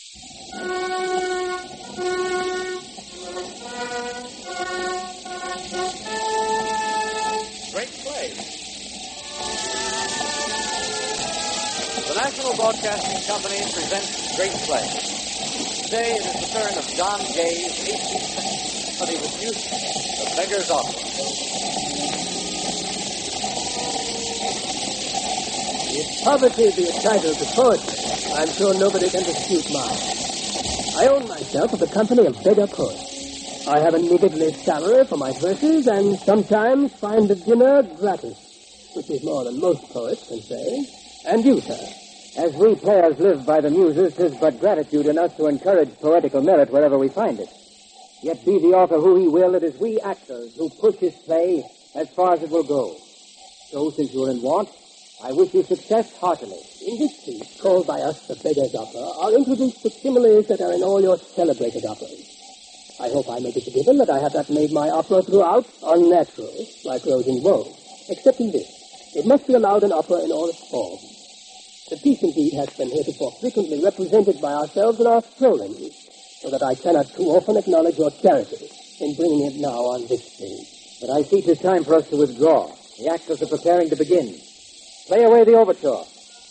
Great play. The National Broadcasting Company presents Great Play. Today it is the turn of John Gay's 18th century study with music, The Beggar's Opera. If poverty be a title to poetry, I'm sure nobody can dispute mine. I own myself of a company of beggar poets. I have a niggardly salary for my verses and sometimes find the dinner gratis, which is more than most poets can say. And you, sir? As we players live by the muses, 'tis but gratitude in us to encourage poetical merit wherever we find it. Yet be the author who he will, it is we actors who push his play as far as it will go. So, since you're in want, I wish you success heartily. In this piece, called by us the Beggar's Opera, are introduced the similes that are in all your celebrated operas. I hope I may be forgiven that I have not made my opera throughout unnatural, like Rose in Woe, except in this. It must be allowed an opera in all its forms. The piece, indeed, has been heretofore frequently represented by ourselves in our strolling, so that I cannot too often acknowledge your charity in bringing it now on this stage. But I see 'tis time for us to withdraw. The actors are preparing to begin. Play away the overture.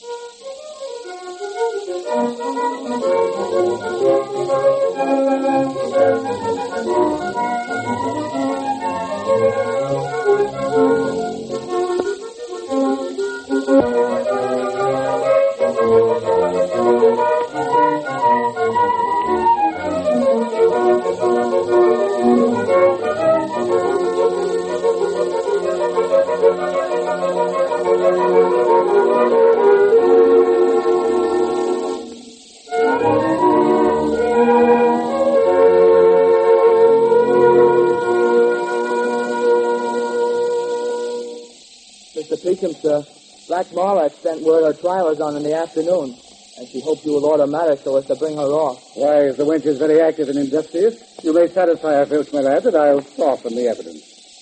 Sir. Black Mara sent word her trial is on in the afternoon, and she hopes you will order matters so as to bring her off. Why, as the wench is very active and industrious, you may satisfy her, Filch, my lad, that I'll soften the evidence.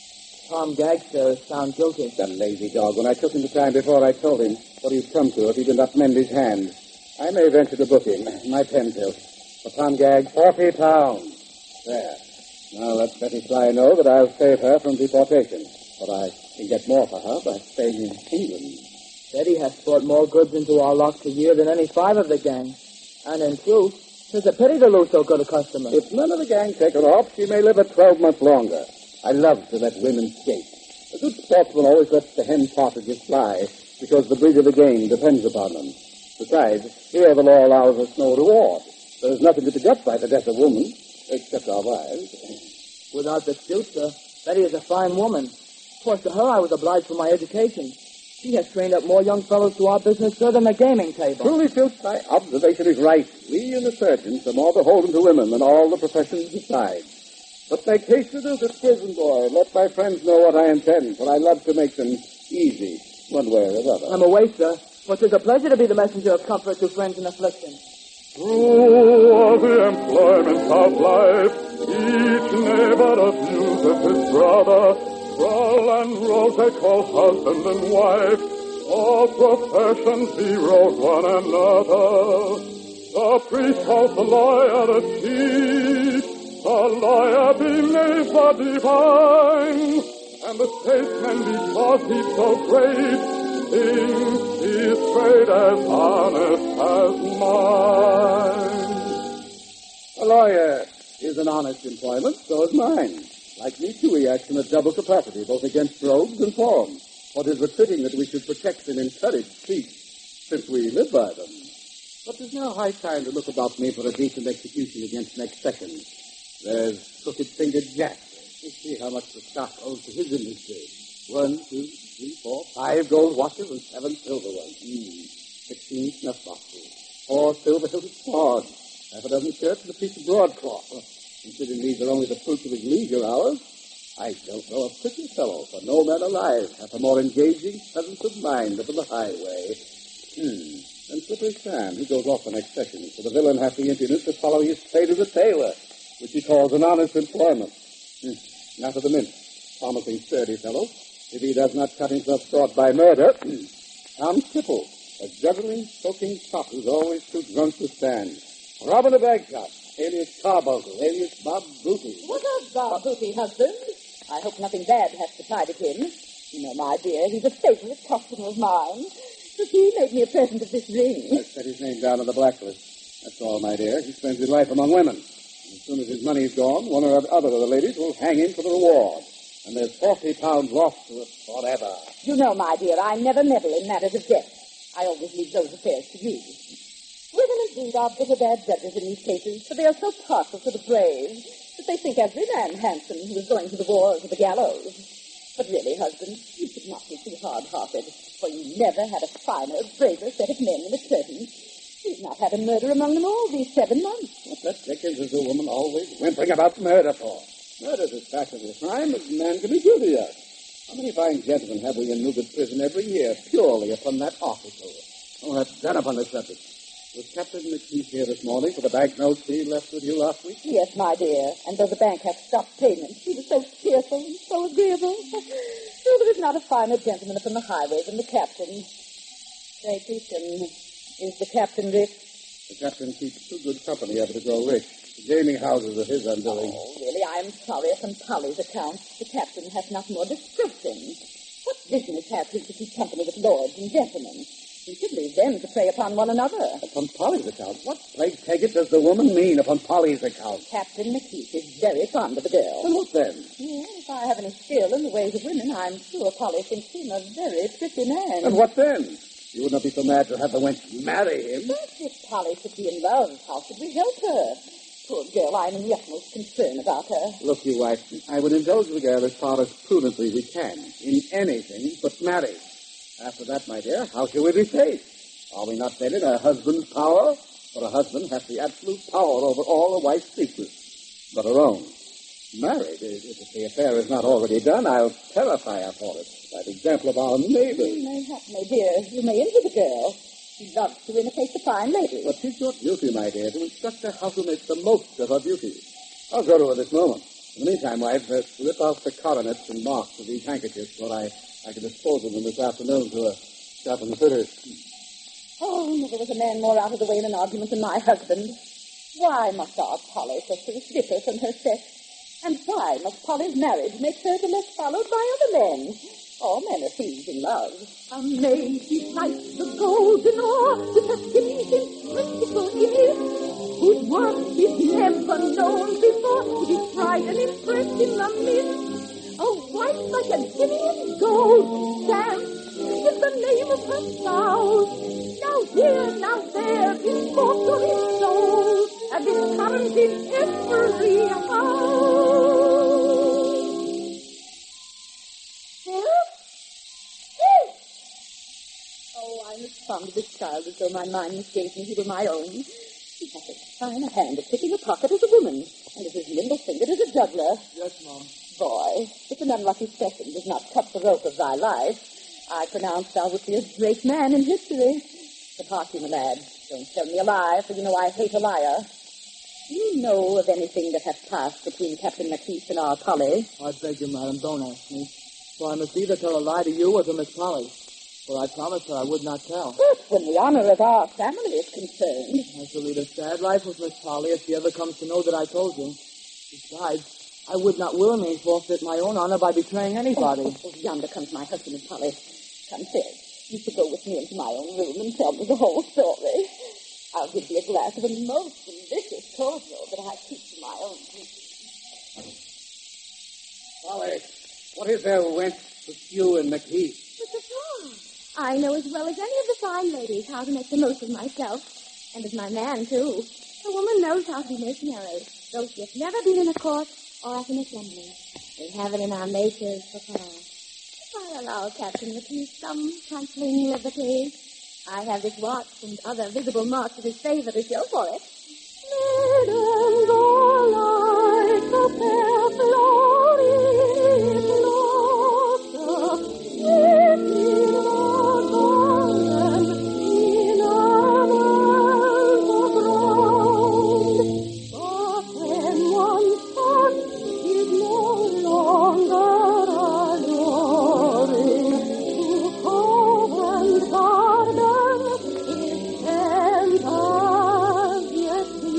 Tom Gagg, sir, is found guilty. The lazy dog. When I took him the time before, I told him what he'd come to if he did not mend his hands. I may venture to book him. My pen, Filch. For Tom Gagg, £40. There. Now let Betty Fly know that I'll save her from deportation. But I can get more for her by staying in England. Betty has brought more goods into our locks a year than any 5 of the gang. And in truth, 'tis a pity to lose so good a customer. If none of the gang take her off, she may live a 12 months longer. I love to let women skate. A good sportsman always lets the hen partridges fly, because the breed of the game depends upon them. Besides, here the law allows us no reward. There is nothing to be got by the death of woman, except our wives. Without dispute, sir, Betty is a fine woman. Of course, to her I was obliged for my education. She has trained up more young fellows to our business, sir, than the gaming table. Truly, Filch, my observation is right. We and the surgeons are more beholden to women than all the professions besides. But make haste to do this prison door. Let my friends know what I intend, for I love to make them easy, one way or another. I'm away, sir, but 'tis a pleasure to be the messenger of comfort to friends in affliction. Through all the employments of life, each neighbor abuses his brother. Troll and rogue they call husband and wife. All professions derode one another. The priest calls the lawyer a cheat. The lawyer believes the divine. And the statesman, because he's so great, thinks his trade as honest as mine. A lawyer is an honest employment, so is mine. Like me, too, he acts in a double capacity, both against rogues and forms. What is it fitting that we should protect and encourage peace, since we live by them? But 'tis now high time to look about me for a decent execution against next second. There's crooked-fingered Jack. Let's see how much the stock owes to his industry. 1, 2, 3, 4, 5 gold watches and 7 silver ones. 16 snuff boxes. 4 silver-hilted swords. Half a dozen shirts and a piece of broadcloth. Considering these are only the fruits of his leisure hours, I don't know a pretty fellow, for no man alive hath a more engaging presence of mind upon the highway. And Slippery Sam, he goes off the next session, for the villain hath the impudence to follow his trade as a tailor, which he calls an honest employment. Now for the mint. Promising sturdy fellow, if he does not cut himself short by murder. Tom Cripple, a juggling, choking fop who's always too drunk to stand. Robin the Bagshot, alias Carbuncle, alias Bob Booty. What of Bob Booty, husband? I hope nothing bad has decided him. You know, my dear, he's a favorite customer of mine. But he made me a present of this ring. I've set his name down on the blacklist. That's all, my dear. He spends his life among women. And as soon as his money's gone, one or other of the ladies will hang him for the reward. And there's 40 pounds lost to it forever. You know, my dear, I never meddle in matters of death. I always leave those affairs to you. Women indeed are bitter bad judges in these cases, for they are so partial to the brave that they think every man handsome who is going to the war or to the gallows. But really, husband, you should not be too hard-hearted, for you never had a finer, braver set of men in the curtain. You've not had a murder among them all these 7 months. What that Dickens is a woman always whimpering about murder for? Murder's as fashionable a crime as a man can be guilty of. How many fine gentlemen have we in Newgate Prison every year purely upon that article? Oh, that's done upon the subject. Was Captain McKeith here this morning for the banknotes he left with you last week? Yes, my dear, and though the bank had stopped payments, he was so cheerful and so agreeable. Oh, there is not a finer gentleman upon the highway than the captain. Say, Peterson, is the captain rich? The captain keeps too good company ever to grow rich. The gaming houses are his undoing. Oh, really, I am sorry upon Polly's account. The captain has not more discretion. What business has he to keep company with lords and gentlemen? He should leave them to prey upon one another. Upon Polly's account? What, plague take it, does the woman mean upon Polly's account? Captain McKeith is very fond of the girl. Well, what then? Well, if I have any skill in the ways of women, I'm sure Polly thinks him a very pretty man. And what then? You would not be so mad to have the wench marry him. But if Polly should be in love, how should we help her? Poor girl, I'm in the utmost concern about her. Look, you wife, I would indulge the girl as far as prudently we can, in anything but marriage. After that, my dear, how shall we be safe? Are we not then in a husband's power? For a husband has the absolute power over all a wife's secrets, but her own. Married, if the affair is not already done, I'll terrify her for it, by the example of our neighbors. Mayhap, my dear, you may injure the girl. She loves to imitate the fine lady. But 'tis your duty, my dear, to instruct her how to make the most of her beauty. I'll go to her this moment. In the meantime, wife, rip off the coronets and marks of these handkerchiefs, for I can dispose of them this afternoon to a shop in the fitters. Oh, never was a man more out of the way in an argument than my husband. Why must our Polly so differ from her sex? And why must Polly's marriage make her the less followed by other men? All men are thieves in love. A maid besides the golden ore, with a finished principle in it, whose worth is never known before, it is tried and impressed in the mist. A wife like a guinea in gold, stamped with the name of her spouse. Now here, now there, in thought of his soul, and is current in every house. Oh, I'm as fond of this child as though my mind misgave me he were my own. He has as fine a hand at picking a pocket as a woman, and is as nimble-fingered as a juggler. Yes, Mom. Boy, if an unlucky session does not cut the rope of thy life, I pronounce thou would be a great man in history. But hark you, my lad, don't tell me a lie, for you know I hate a liar. Do you know of anything that has passed between Captain McKeith and our Polly? I beg you, madam, don't ask me. For I must either tell a lie to you or to Miss Polly. For I promised her I would not tell. But when the honor of our family is concerned... I shall lead a sad life with Miss Polly if she ever comes to know that I told you. Besides, I would not willingly forfeit my own honor by betraying anybody. Oh, yonder comes my husband and Polly. Come, Sid. You should go with me into my own room and tell me the whole story. I'll give you a glass of a most delicious cordial that I keep for my own drinking. Polly, what is there went with you and McKeith? Mr. Thorne, I know as well as any of the fine ladies how to make the most of myself, and of my man, too. A woman knows how to be mercenary, though she has never been in a court or at an assembly. We have it in our natures for her. If I allow Captain McKeith some trifling liberty, I have this watch and other visible marks of his favor to show for it. Maidens all like a fair florid blossom, in a garden, in a world of ground. But when one's heart is no longer alluring, to cove and garden is spent as yet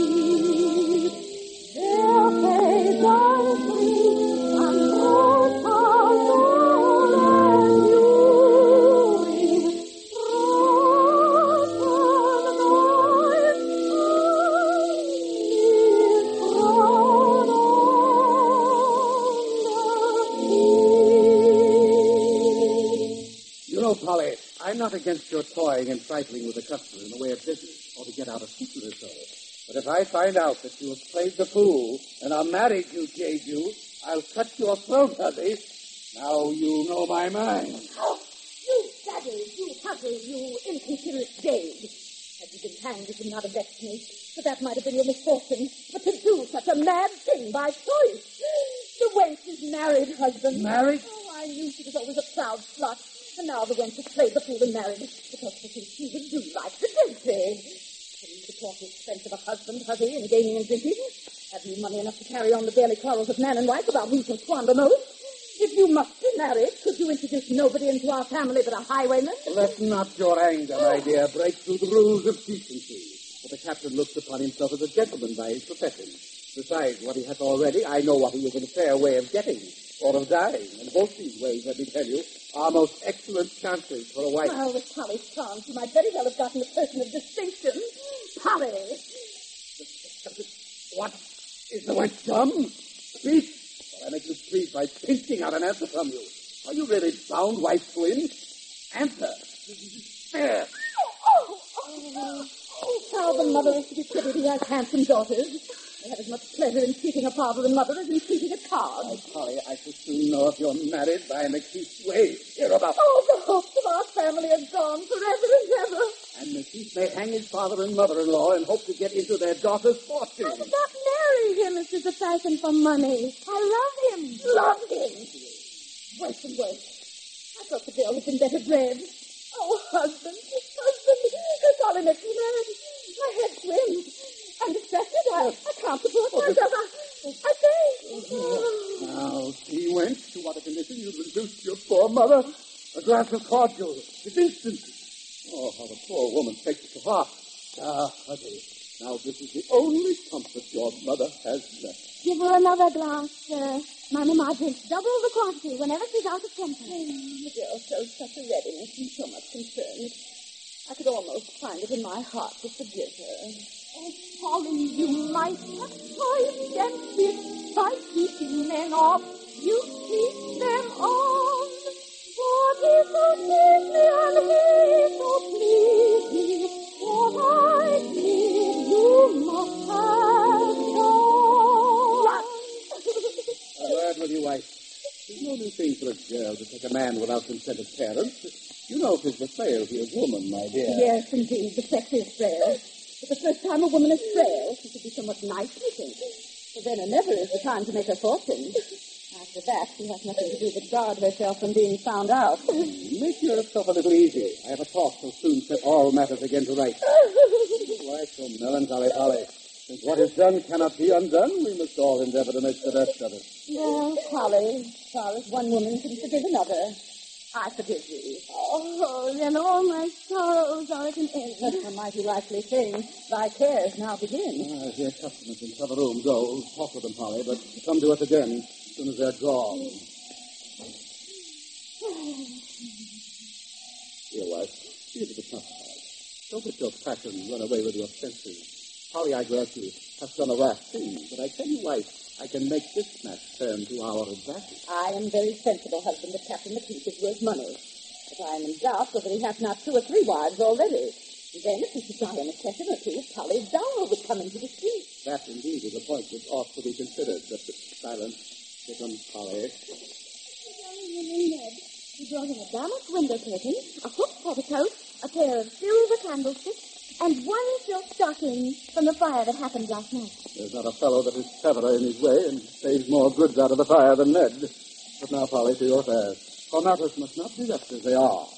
not against your toying and trifling with the customer in the way of business, or to get out a secret or so. But if I find out that you have played the fool and are married, you jade you, I'll cut your throat, Huzzy. Now you know my mind. Oh, you savage, you Huzzy, you inconsiderate jade. Had you been hanged, it would not have vexed me. But that might have been your misfortune. But to do such a mad thing by choice. The wench is married, husband. Married? Oh, I knew she was always a proud slut. And now the wench has played the fool and married. Because she would do like the gentry. Can you support the expense of a husband, Huzzy, in gaming and drinking? Have you money enough to carry on the daily quarrels of man and wife about who can squander most? If you must be married, could you introduce nobody into our family but a highwayman? Let not your anger, my dear, break through the rules of decency. For the captain looks upon himself as a gentleman by his profession. Besides what he has already, I know what he is in a fair way of getting, or of dying. And both these ways, let me tell you, are most excellent chances for a wife. Well, with Polly's charms, you might very well have gotten a person of distinction. Polly! What? Is the wench dumb? Speak! Or I make you plead by pinching out an answer from you. Are you really bound, wife twin? Answer! There! Oh, how the mother is to be pitied who has handsome daughters. They have as much pleasure in cheating a father and mother as in cheating a card. Oh, Polly, I should soon know if you're married by McKeith's way. Hereabout. Oh, the hopes of our family are gone forever and ever. And McKeith may hang his father and mother-in-law and hope to get into their daughter's fortune. I did not marry him if it's a fashion for money. I love him. Love him. Worse and worse. I thought the girl had been better bred. Oh, husband, Polly makes me mad. My head swims. I'm distracted. I can't support myself. I say. Now, see, wench, to what a condition you've reduced your poor mother. A glass of cordial. It's instant. Oh, how the poor woman takes it to heart. Ah, Huzzy, now this is the only comfort your mother has left. Give her another glass, sir. My mamma drinks double the quantity whenever she's out of temper. The girl shows such a readiness and so much concern. I could almost find it in my heart to forgive her. Oh, Polly, you might have toys against it by keeping men off. You keep them on. For this will please me and he so please me. What I did, you must have done. A word with you, wife. There's no new thing for a girl to take a man without consent of parents. You know 'tis the frailty of woman, my dear. Yes, indeed, the sex is frail. But the first time a woman is frail, she should be somewhat nice, you think. For then or never is the time to make her fortune. After that, she has nothing to do but guard herself from being found out. Make yourself a little easy. I have a talk so soon set all matters again to rights. Why so melancholy, Polly? Since what is done cannot be undone, we must all endeavor to make the best of it. Well, Polly, as far as one woman can forgive another, I forgive you. Oh, then all my sorrows are at an end. That's a mighty likely thing. Thy cares now begin. I hear customers in t'other room. Go, talk with them, Polly, but come to us again as soon as they're gone. Dear wife, see if it's not hard. Don't let your passion run away with your senses. Polly, I grant you, hast done a rash thing, but I tell you, wife, I can make this match turn to our advantage. I am very sensible, husband, that Captain McKeith is worth money. But I am in doubt whether he has not 2 or 3 wives already. And then, if he should die in a session or 2, Polly's dower would come into dispute. That, indeed, is a point which ought to be considered. But silence. Here comes Polly. He brought in a damask window curtain, a hook petticoat, a pair of silver candlesticks, and 1 silk stocking from the fire that happened last night. There's not a fellow that is cleverer in his way and saves more goods out of the fire than Ned. But now, Polly, to your affairs. For matters must not be left as they are.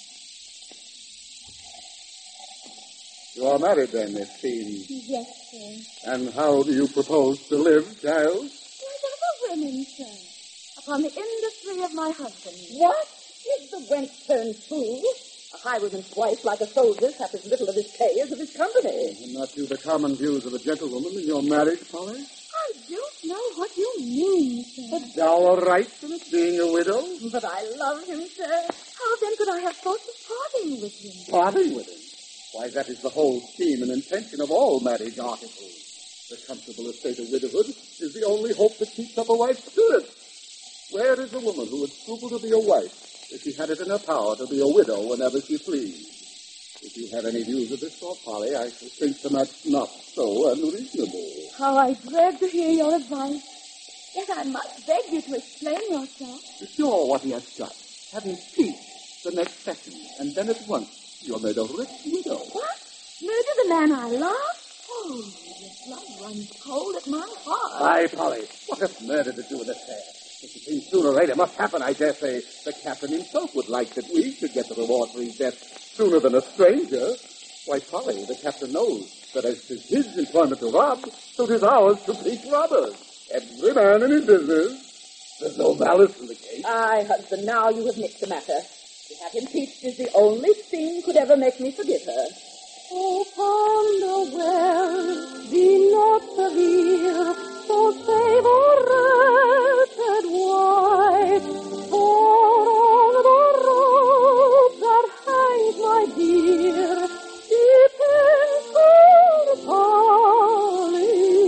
You are married, then, it seems. Yes, sir. And how do you propose to live, child? Like other women, sir. Upon the industry of my husband. What? Is the wench turned fool? A highwayman's wife, like a soldier's, hath as little of his pay as of his company. And not you the common views of a gentlewoman in your marriage, Polly? I don't know what you mean, sir. A dower rights in it, being a widow? But I love him, sir. How then could I have thoughts of parting with him? Parting with him? Why, that is the whole scheme and intention of all marriage articles. The comfortable estate of widowhood is the only hope that keeps up a wife's spirits. Where is the woman who would scruple to be a wife if she had it in her power to be a widow whenever she pleased. If you have any views of this sort, Polly, I should think them not so unreasonable. How I dread to hear your advice. Yet I must beg you to explain yourself. Sure what he has done. Having peace the next second, and then at once you're made a rich widow. What? Murder the man I love? Oh, the blood runs cold at my heart. Aye, Polly, what has murder to do with this affair? If the thing sooner or later must happen, I dare say the captain himself would like that we should get the reward for his death sooner than a stranger. Why, Polly, the captain knows that as 'tis his employment to rob, so 'tis ours to beat robbers. Every man in his business. There's no malice in the case. Aye, husband, now you have mixed the matter. To have him peached is the only thing could ever make me forgive her. Oh, ponder well, be not severe, so save a wretched wife. For on the rope that hangs, my dear, depends poor Polly's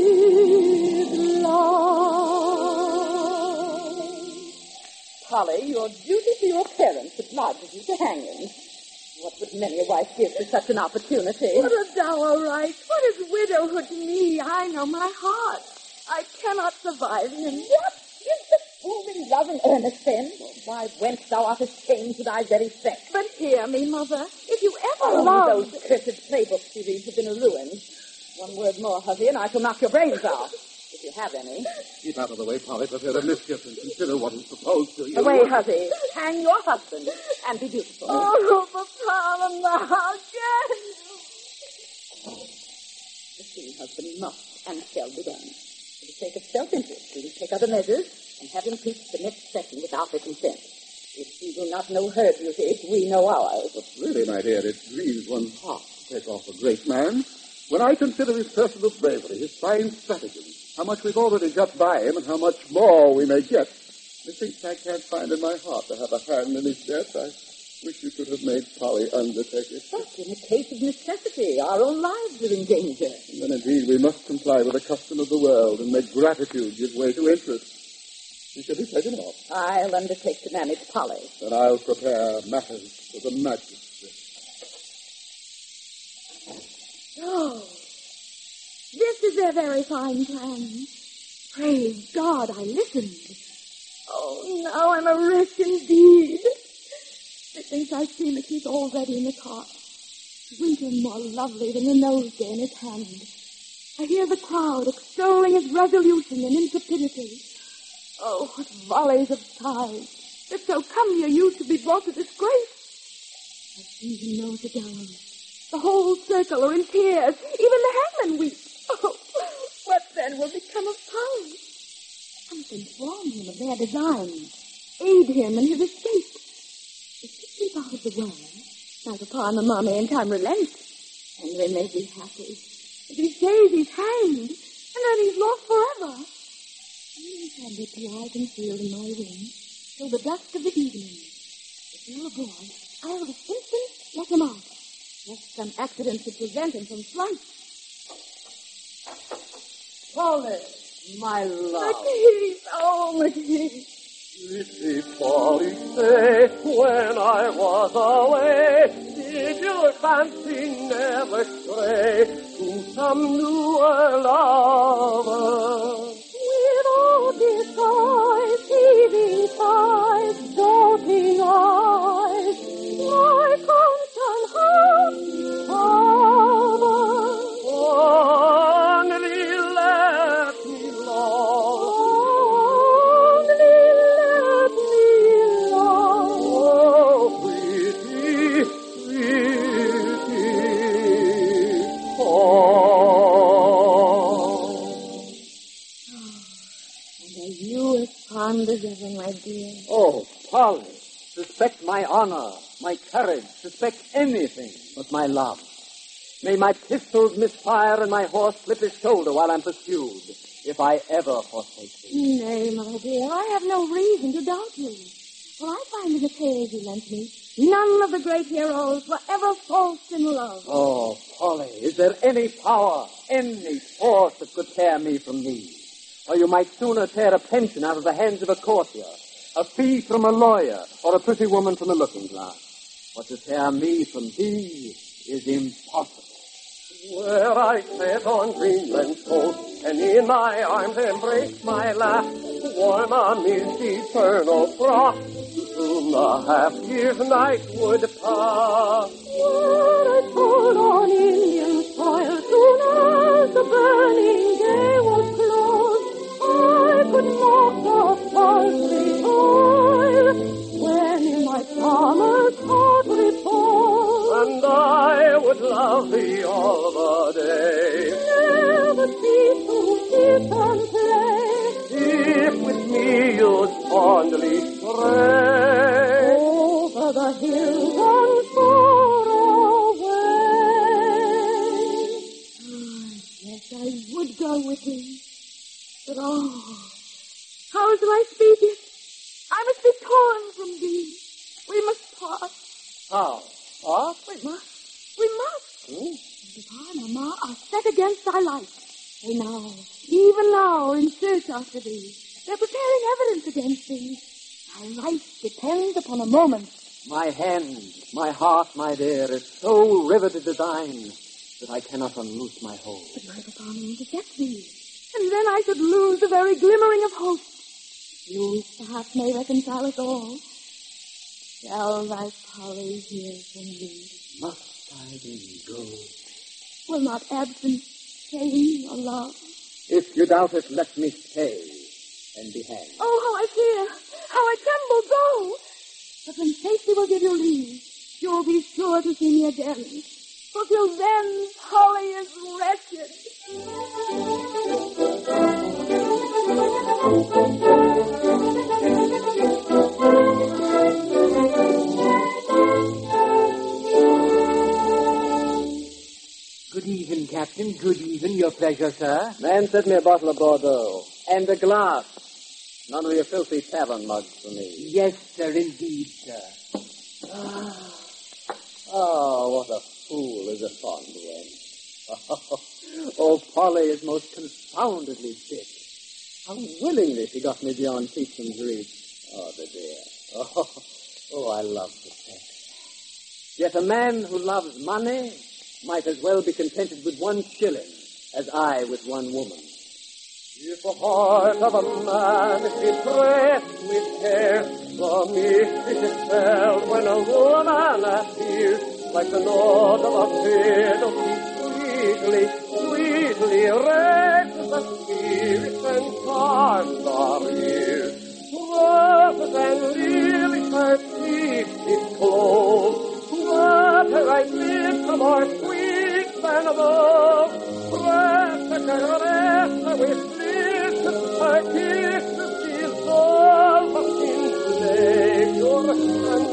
life. Polly, your duty to your parents obliges you to hang him. What would many a wife give for such an opportunity? What a dour right. What is widowhood to me? I know my heart. I cannot survive him. What? Is the fool in love and earnest then? Why, whence thou art ashamed to thy very sex? But hear me, Mother. If you ever Oh, loved... those cursed playbooks you read have been a ruin. One word more, Huzzy, and I shall knock your brains out. If you have any. Keep out of the way, Polly, for fear of mischief, and consider what is proposed to you. Away, Huzzy. Hang your husband, and be beautiful. Oh, Papa, Mama, how can you? The thing, husband, must and shall be done. For the sake of self-interest, we will take other measures and have him preached the next session without her consent. If she do not know her duty, we know ours. But really, my dear, it grieves one's heart to take off a great man. When I consider his personal bravery, his fine stratagem, how much we've already got by him, and how much more we may get, methinks I can't find in my heart to have a hand in his death. I wish you could have made Polly undertaker. But in a case of necessity, our own lives are in danger. And then, indeed, we must comply with the custom of the world and make gratitude give way to interest. He shall be taken off. I'll undertake to manage Polly. Then I'll prepare matters for the magistrate. Oh, this is a very fine plan. Praise God, I listened. Oh, now I'm a wretch indeed. Methinks I see Mickey's already in his heart. Winter more lovely than the nosegay in his hand. I hear the crowd extolling his resolution and intrepidity. Oh, what volleys of sighs, that so comely a youth should be brought to disgrace. I see him knows the gallows. The whole circle are in tears. Even the hangman weeps. Oh, what then will become of Polly? Something warn him of their designs. Aid him in his escape. If he keep out of the way, my papa and mamma in time relent, and they may be happy. If he says he's hanged, and then he's lost forever. He shall lie concealed in my room till the dusk of the evening. If you're a boy, I will this instant let him out, lest some accident should prevent him from flight. Polly, my love. McGee, oh, McGee. Did Polly say when I was away, did your fancy never stray to some newer lover? With all disguise, heaving sighs, doting eyes, my constant heart harbor. Only let me love. Only let me love. Oh, pretty, pretty, And are you as fond as ever, my dear? Oh, Polly, suspect my honor, my courage, suspect anything but my love. May my pistols misfire and my horse slip his shoulder while I'm pursued, if I ever forsake thee. Nay, my dear, I have no reason to doubt you. For I find in the tales you lent me, none of the great heroes were ever false in love. Oh, Polly, is there any power, any force that could tear me from thee? Or you might sooner tear a pension out of the hands of a courtier, a fee from a lawyer, or a pretty woman from a looking-glass. But to tear me from thee is impossible. Where I sat on Greenland's coast, and in my arms embraced my lass, warm amidst eternal frost, soon the half-year's night would pass. Where I trod on Indian soil, soon as the burning day was closed, I could mock the paltry toil, when in my farmer's heart repose. And I would love thee all the day, Never cease to sit and play, if with me you'd fondly stray. over the hills and far away. Yes, I would go with him. But how shall I speak it? I must be torn from thee. We must part. How? What? We must. We must. And Papa and Mamma are set against thy life. They now, even now, in search after thee. They're preparing evidence against thee. Thy life depends upon a moment. My hand, my heart, my dear, is so riveted to thine that I cannot unloose my hold. But my Papa may intercept thee. And then I should lose the very glimmering of hope. You, perhaps, may reconcile us all. Shall thy Polly hear from thee? Must I then go? Will not absence shame your love? If you doubt it, let me stay and be hanged. Oh, how I fear! How I tremble! Go! But when safety will give you leave, you'll be sure to see me again. For till then, Polly is wretched. Good even, Captain. Good even. Your pleasure, sir. Man, set me a bottle of Bordeaux. And a glass. None of your filthy tavern mugs for me. Yes, sir, indeed, sir. Oh, what a fool is a fond wench. Oh, Polly is most confoundedly sick. How willingly she got me beyond Peachum's reach. Oh, the dear. Oh, I love the sex. Yet a man who loves money might as well be contented with 1 shilling as I with 1 woman. If the heart of a man is distressed with care, the mystery is felt when a woman appears, like the note of a fiddle, sweetly raises the spirits and charms our ears. Roses and lilies her cheeks disclose, what her eyes lips are more sweet than above. Press her caress with lips, her kisses dissolve in flavor and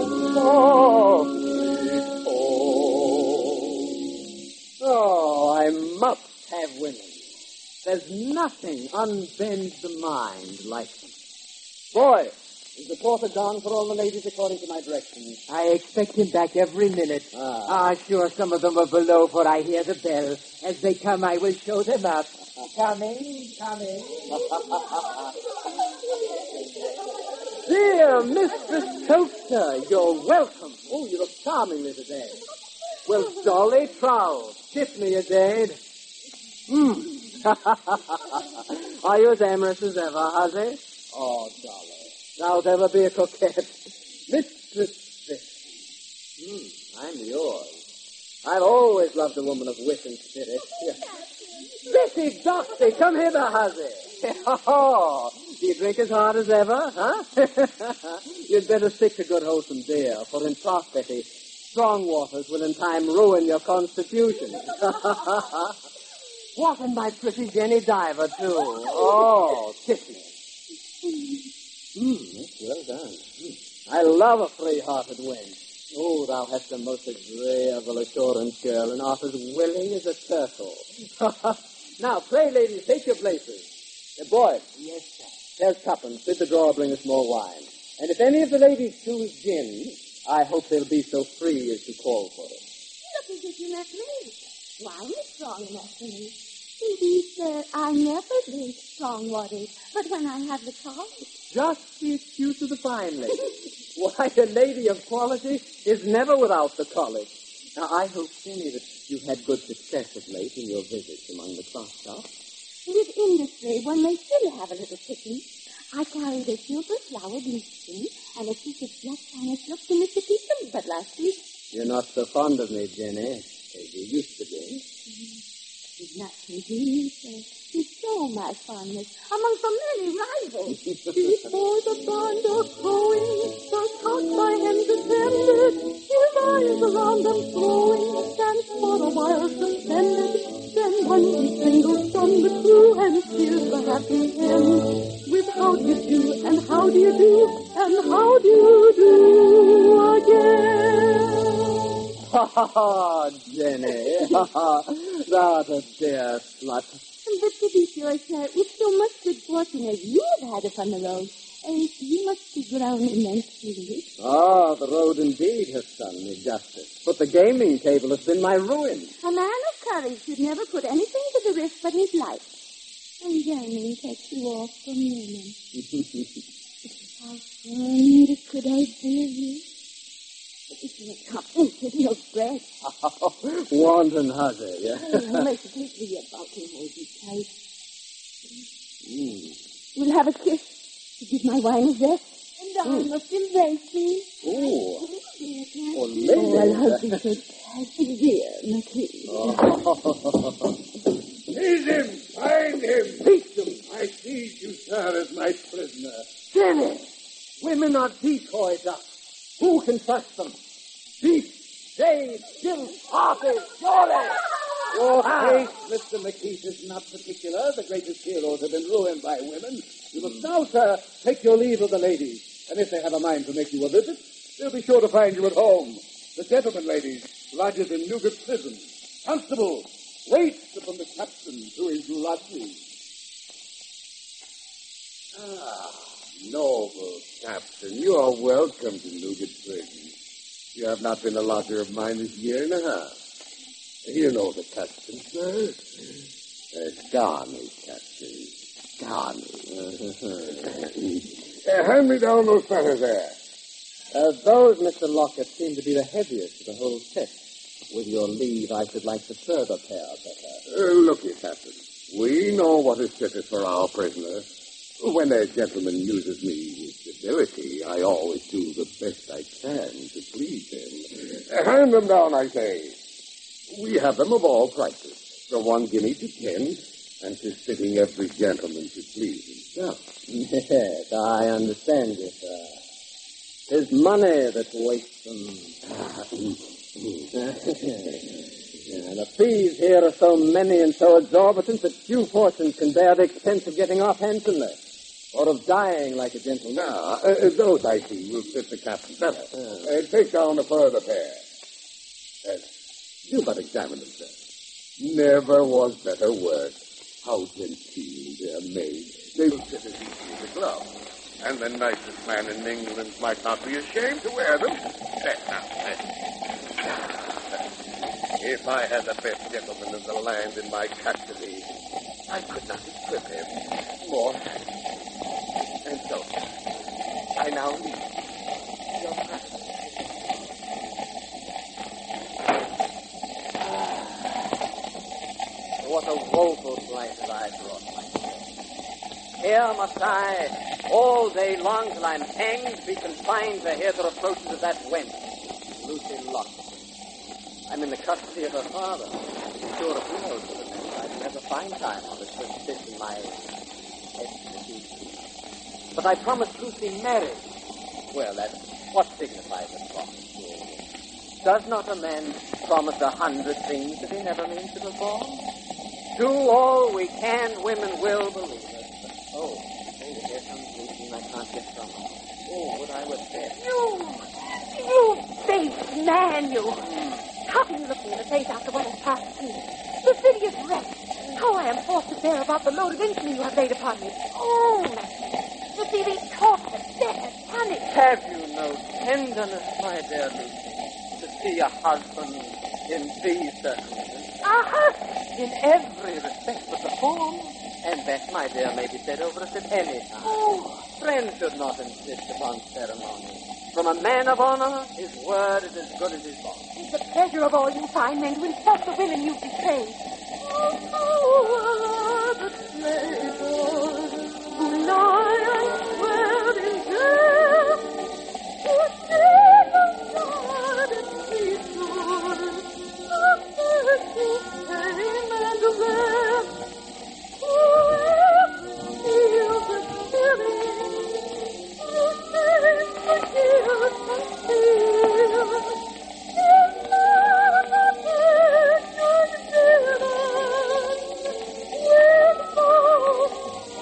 softly fall. Oh, I must have women. There's nothing unbends the mind like them. Boy, is the porter gone for all the ladies according to my directions? I expect him back every minute. Sure, some of them are below, for I hear the bell. As they come, I will show them up. Coming. Dear Mistress Toaster, you're welcome. Oh, you look charmingly today. Well, Dolly Trowel, tip me a dade. Are you as amorous as ever, Huzzy? Oh, Dolly. Thou'lt ever be a coquette. Mistress Fish. I'm yours. I've always loved a woman of wit and spirit. Betty Doxy, come hither, Huzzy. Oh, do you drink as hard as ever, huh? You'd better stick to good wholesome beer, for in troth, Betty, strong waters will in time ruin your constitution. What, and my pretty Jenny Diver, too. Oh, kissy. That's well done. I love a free-hearted wench. Oh, thou hast the most agreeable assurance, girl, and art as willing as a turtle. Now, pray, ladies, take your places. Boy. Yes, sir. There's tuppence. Bid the drawer bring us more wine. And if any of the ladies choose gin, I hope they'll be so free as to call for it. Look as if you left me. Wine is strong enough for me. Maybe so sir, I never drink strong waters, but when I have the colic. Just the excuse of the fine lady. Why, a lady of quality is never without the colic. Now, I hope, Jenny, that you've had good success of late in your visits among the cloth shops. With industry, one may still have a little picking. I carried a silver-flowered lupin and a piece of black china silk to Mr. Peter's but last week. You're not so fond of me, Jenny, as you used to be. He's not convenient, sir. He stole my fondness among so many rivals. Before the barn door crowing, the couch by hens attended, his eyes around them throwing, stands for a while suspended. Then one he singles from the crew and steals the happy hen with how do you do, and how do you do, and how do you do again. Ha ha ha, Jenny. Ha ha. That a dear slut. But to be sure, sir, with so much good fortune as you have had upon the road, you must be grown immensely rich. Ah, the road indeed has done me justice. But the gaming table has been my ruin. A man of courage should never put anything to the risk but his life. And gaming takes you off from women. How fond could I be of you? But if you come into your bread. Wanton hussy, yeah? Unless you take me about and hold you tight. We'll have a kiss. To give my wine a zest. And I must embrace you. Oh. Oh, I'll hug you so tight, dear McKee. Seize him! Find him! Beat him! I seize you, sir, as my prisoner. Jenny! Women are decoy ducks. Who can trust them? Thief, shade, guilt, party, surely! Your case, Mr. McKeith, is not particular. The greatest heroes have been ruined by women. You must now, sir, take your leave of the ladies. And if they have a mind to make you a visit, they'll be sure to find you at home. The gentlemen, ladies, lodged in Newgate Prison. Constable, wait upon the captain to his lodging. Noble captain, you are welcome to Newgate Prison. You have not been a lodger of mine this year and a half. You know the custom, sir. Garmy, Captain. Garmy. Hand me down those fetters there. Those, Mr. Lockett, seem to be the heaviest of the whole set. With your leave, I should like the further pair better. Look here, Captain. We know what is fittest for our prisoner. When a gentleman uses me with civility, I always do the best I can to please him. Hand them down, I say. We have them of all prices, from 1 guinea to 10, and 'tis fitting every gentleman to please himself. Yes, I understand you, sir. 'Tis money that wastes them. The fees here are so many and so exorbitant that few fortunes can bear the expense of getting off handsomely, or of dying like a gentleman. Now, those, I see, will fit the captain better. Take down a further pair. Do but examine them, sir. Never was better work. How genteel they are made. They will fit as easy as a glove. And the nicest man in England might not be ashamed to wear them. If I had the best gentleman in the land in my custody, I could not equip him more. And so, I now leave your presence. What a woeful plight have I brought myself. Here must I, all day long till I'm hanged, be confined to hear the reproaches of that wench, Lucy Lockett. I'm in the custody of her father. Sure, if he knows what it meant, I'd never find time on the sit in my expertise. But I promised Lucy marriage. Well, what signifies a promise? Does not a man promise 100 things that he never means to perform? Do all we can, women will believe us. Oh, here comes Lucy, and I can't get from her. Oh, would I were dead. You base man, you. How can you look me in the face after what has passed to me? The city is wrecked. How I am forced to bear about the load of infamy you have laid upon me. Oh, to see these talks of death and punish. Have you no tenderness, my dear Lucy, to see a husband in these circumstances? A husband? in every respect but the form. And that, my dear, may be said over us at any time. Oh. Friends should not insist upon ceremony. From a man of honor, his word is as good as his bond. It's the pleasure of all you fine men to insult the women you've betrayed. Oh, the traitors who lie and swear in death, who steal the blood and peaceful, the mercy, shame, and wrath, who steals the killing, who makes the guilt and fear, is never taken given, with most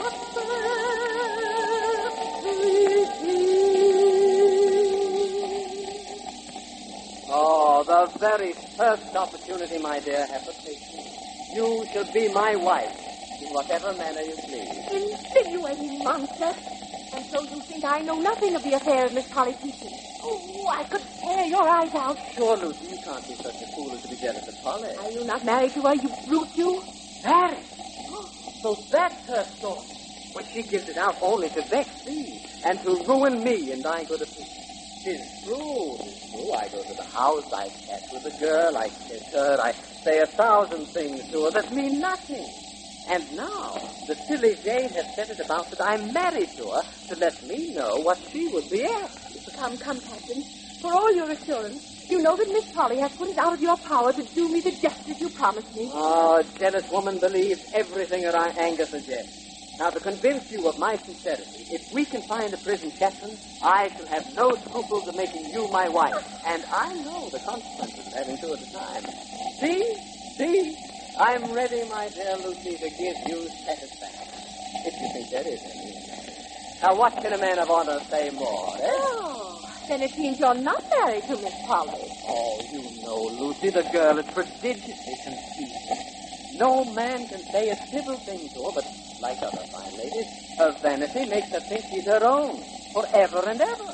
Oh, the very first opportunity, my dear, have the patience. You shall be my wife, in whatever manner you please. Insinuating monster. And so you think I know nothing of the affair of Miss Polly Peachum. Oh, I could tear your eyes out. Sure, Lucy, you can't be such a fool as to be jealous of Polly. Are you not married to her, you brute, you? Married? So that's her story. When she gives it out only to vex thee and to ruin me and thy good opinion. 'Tis true. I go to the house, I chat with the girl, I kiss her, I say 1,000 things to her that mean nothing. And now, the silly jade has set it about that I'm married to her to let me know what she would be after. Come, Captain. For all your assurance, you know that Miss Polly has put it out of your power to do me the justice you promised me. Oh, a jealous woman believes everything her anger suggests. Now, to convince you of my sincerity, if we can find a prison chaplain, I shall have no scruples of making you my wife. And I know the consequences of having two at a time. See? I'm ready, my dear Lucy, to give you satisfaction. If you think there is any. Now, what can a man of honor say more, eh? Oh, then it means you're not married to Miss Polly. Oh, you know, Lucy, the girl is prodigiously conceited. No man can say a civil thing to her, but like other fine ladies, her vanity makes her think she's her own, forever and ever.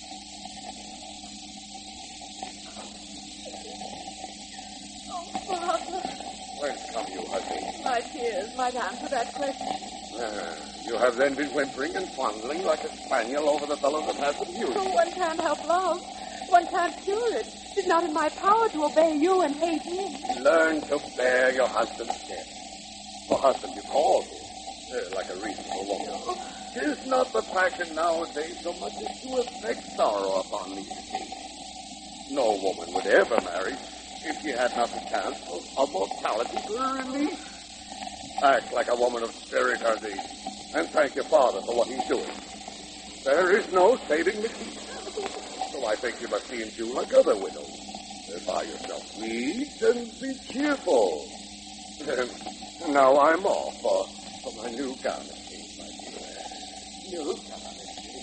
Oh, Father. Whence come you, Hussy? My tears might answer that question. You have then been whimpering and fondling like a spaniel over the fellow that has abused you. Oh, one can't help love. One can't cure it. It's not in my power to obey you and hate him. Learn to bear your husband's death. For husband you call him, like a reasonable woman. Tis not the fashion nowadays so much as to affect sorrow upon these things. No woman would ever marry if she had not the chance of mortality for her release. Act like a woman of spirit, Hussy, and thank your father for what he's doing. There is no saving the key. So I think you must see and do like other widows. Buy yourself meat and be cheerful. Now I'm off for my new garment, my dear. New garment.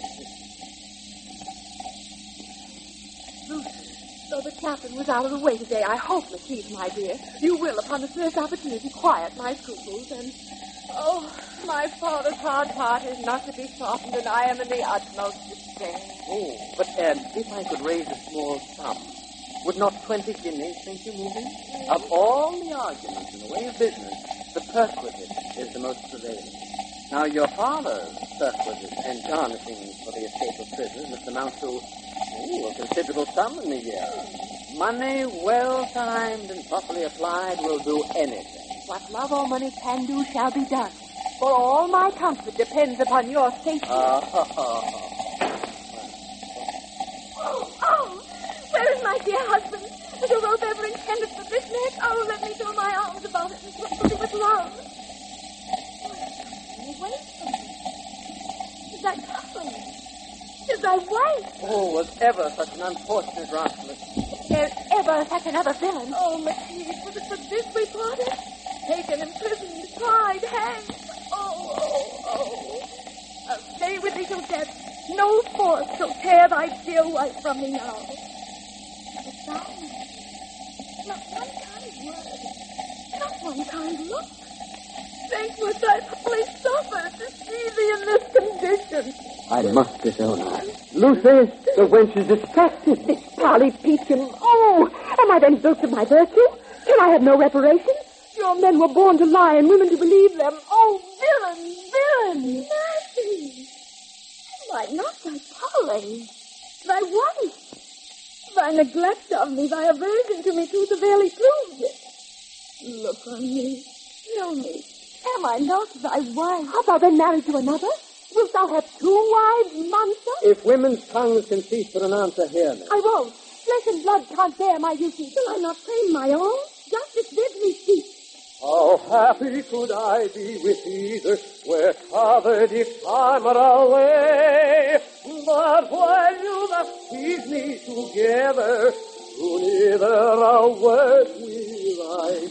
Lucy, though the captain was out of the way today, I hope, Lakeith, my dear, you will, upon the first opportunity, quiet my scruples and... Oh, my father's hard heart is not to be softened, and I am in the utmost despair. Oh, but if I could raise a small sum, would not 20 guineas think you moving? Of all the arguments in the way of business, the perquisite is the most prevailing. Now, your father's perquisite and garnishings for the escape of prisoners must amount to a considerable sum in a year. Money well timed and properly applied will do anything. What love or money can do shall be done. For all my comfort depends upon your safety. Oh, where is my dear husband? Is a rope ever intended for this neck? Oh, let me throw my arms about it and comfort it with love. Wait for me. Is that Catherine? Is thy wife? Oh, was ever such an unfortunate rascal. There's ever such another villain. Oh, Lakeith, was it for this we parted? Taken, imprisoned, tried, hanged. Oh. I'll stay with thee till death. No force shall tear thy dear wife from me now. But thou, not one kind word, not one kind look. Think what thy Polly suffered to see thee in this condition. I must disown her. Lucy, the wench is distracted. This Polly Peachum. Oh, am I then built of my virtue? Shall I have no reparation? Sure, men were born to lie and women to believe them. Oh, villain, villain! Mercy! Am I not thy Polly? Thy wife? Thy neglect of me, thy aversion to me too severely proves it. Look on me. Tell me, am I not thy wife? Hast thou been married to another? Wilt thou have 2 wives, monster? If women's tongues can cease for an answer, hear me. I won't. Flesh and blood can't bear my usage. Shall I not claim my own? Justice bids me speak. How happy could I be with either, where covered if time were away. But while you thus tease me together, to neither a word will I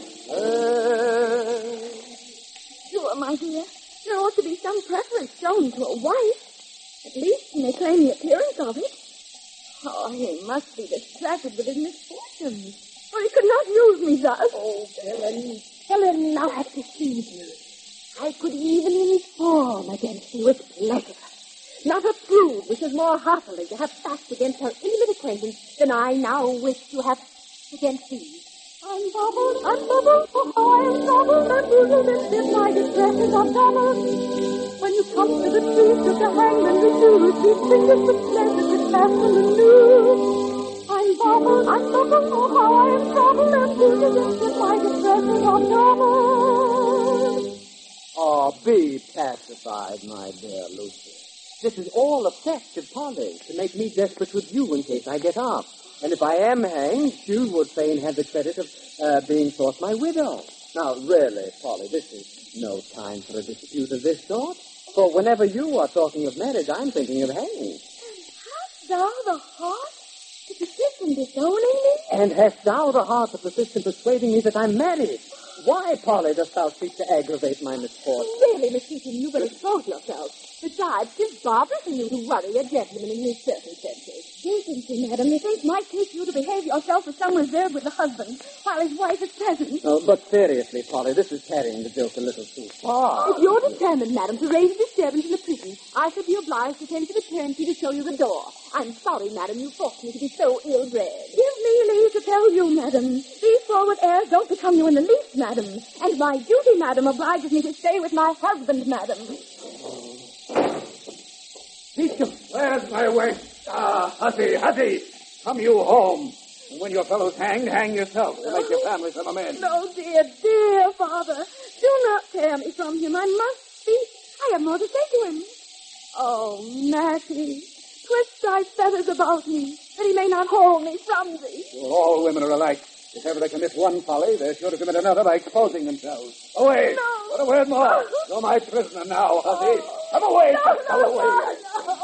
say. Sure, my dear, there ought to be some preference shown to a wife. At least you may claim the appearance of it. Oh, he must be distracted with his misfortunes, or he could not use me thus. Oh, Helen, thou hast deceived me. I could even inform against you with pleasure. Not a prude wishes more heartily to have facts against her intimate acquaintance than I now wish to have against thee. I'm bubbled, oh, how I am troubled and boozled and stiff, my distresses are doubled. When you come to the truth of the hangman refuse, these fingers with pleasure with passion and news. I'm bubbled, oh, how I am troubled and boozled and stiff, my distresses are doubled. Oh, be pacified, my dear Lucy. This is all affected Polly, to make me desperate with you in case I get off. And if I am hanged, you would fain have the credit of being thought my widow. Now, really, Polly, this is no time for a dispute of this sort. For whenever you are talking of marriage, I'm thinking of hanging. Hast thou the heart to persist in disowning me? And hast thou the heart to persist in persuading me that I'm married? Why, Polly, dost thou seek to aggravate my misfortune? Really, Miss Heaton, you will expose yourself. Besides, 'tis barbarous in you to worry a gentleman in his circumstances. Decency, madam, methinks might take you to behave yourself as some reserved with the husband, while his wife is present. Oh, but seriously, Polly, this is carrying the joke a little too far. If you're determined, madam, to raise a disturbance in the prison, I shall be obliged to send for the turnkey to show you the door. I'm sorry, madam, you forced me to be so ill-bred. Give me leave to tell you, madam. These forward airs don't become you in the least, madam. And my duty, madam, obliges me to stay with my husband, madam. Where's my wife? Hussy, come you home. And when your fellow's hanged, hang yourself to make your family some amends. No, dear father. Do not tear me from him. I must speak. I have more to say to him. Oh, Mattie, twist thy feathers about me, that he may not hold me from thee. Well, all women are alike. If ever they commit one folly, they're sure to commit another by exposing themselves. Away! No. Not a word more. You're my prisoner now, Hussy. Come away, come away.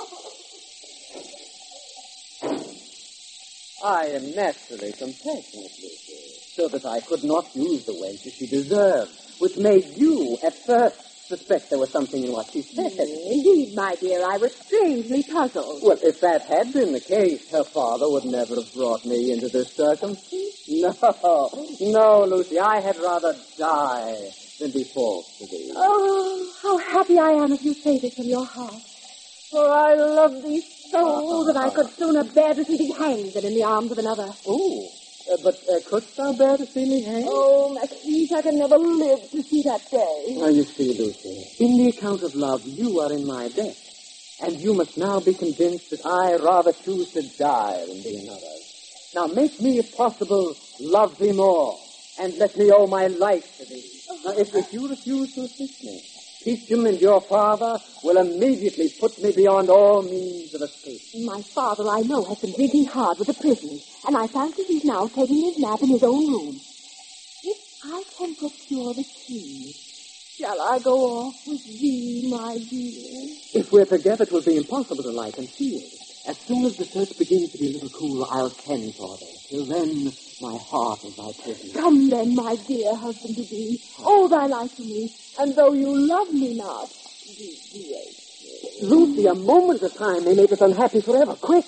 I am naturally compassionate, Lucy, so that I could not use the wench as she deserved, which made you, at first, suspect there was something in what she said. Indeed, my dear, I was strangely puzzled. Well, if that had been the case, her father would never have brought me into this circumstance. No, Lucy, I had rather die than be false to thee. Oh, how happy I am if you say this from your heart. For I love thee so that I could sooner bear to see thee hanged than in the arms of another. Oh, but couldst thou bear to see me hanged? Oh, Maxine, I can never live to see that day. Now, you see, Lucy, in the account of love, you are in my debt. And you must now be convinced that I rather choose to die than be another's. Now, make me, if possible, love thee more, and let me owe my life to thee. Now, if you refuse to assist me, Peachum and your father will immediately put me beyond all means of escape. My father, I know, has been drinking hard with the prisoners, and I fancy he's now taking his nap in his own room. If I can procure the key, shall I go off with thee, my dear? If we're together, it will be impossible to lie concealed. As soon as the search begins to be a little cool, I'll send for thee. Till then, my heart is thy prison. Come then, my dear husband-to-be, owe thy life to me, and though you love me not, be grateful. Lucy, a moment of time may make us unhappy forever. Quick!